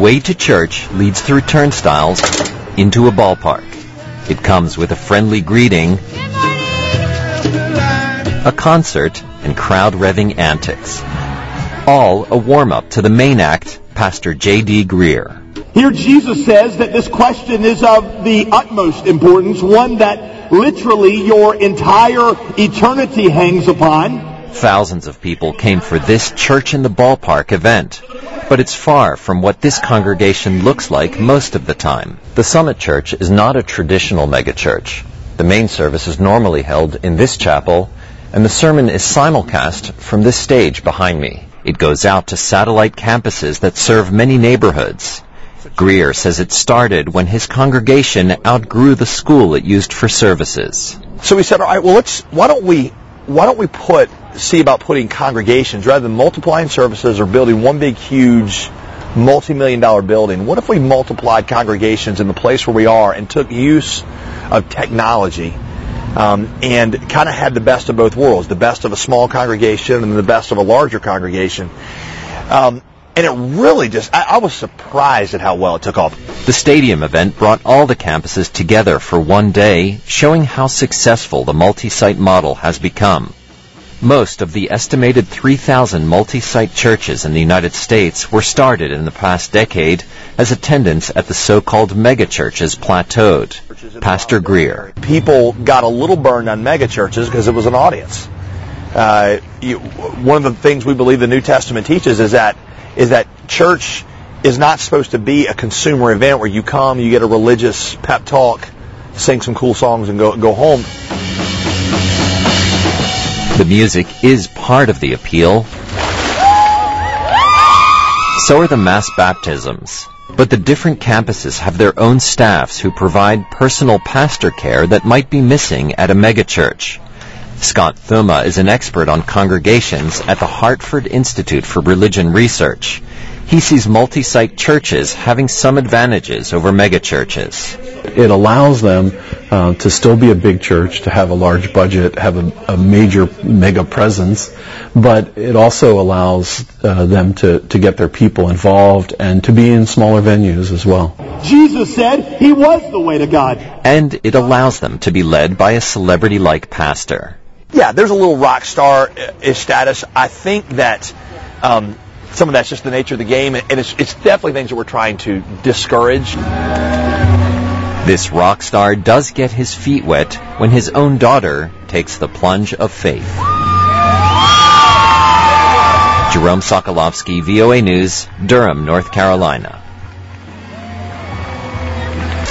way to church leads through turnstiles into a ballpark. It comes with a friendly greeting, a concert, and crowd-revving antics. All a warm-up to the main act, Pastor J.D. Greer. Here Jesus says that this question is of the utmost importance, one that literally your entire eternity hangs upon. Thousands of people came for this Church in the Ballpark event, but it's far from what this congregation looks like most of the time. The Summit Church is not a traditional megachurch. The main service is normally held in this chapel, and the sermon is simulcast from this stage behind me. It goes out to satellite campuses that serve many neighborhoods. Greer says it started when his congregation outgrew the school it used for services. So we said, all right, well, why don't we see about putting congregations rather than multiplying services or building one big, huge, multi-million-dollar building. What if we multiplied congregations in the place where we are and took use of technology and kind of had the best of both worlds, the best of a small congregation and the best of a larger congregation. And it really I was surprised at how well it took off. The stadium event brought all the campuses together for one day, showing how successful the multi-site model has become. Most of the estimated 3,000 multi-site churches in the United States were started in the past decade as attendance at the so-called megachurches plateaued. Pastor Greer. People got a little burned on megachurches because it was an audience. One of the things we believe the New Testament teaches is that church is not supposed to be a consumer event where you come, you get a religious pep talk, sing some cool songs, and go home. The music is part of the appeal. So are the mass baptisms. But the different campuses have their own staffs who provide personal pastor care that might be missing at a megachurch. Scott Thuma is an expert on congregations at the Hartford Institute for Religion Research. He sees multi-site churches having some advantages over megachurches. It allows them to still be a big church, to have a large budget, have a major mega presence, but it also allows them to get their people involved and to be in smaller venues as well. Jesus said he was the way to God. And it allows them to be led by a celebrity-like pastor. Yeah, there's a little rock star-ish status. I think that some of that's just the nature of the game, and it's definitely things that we're trying to discourage. This rock star does get his feet wet when his own daughter takes the plunge of faith. Jerome Sokolovsky, VOA News, Durham, North Carolina.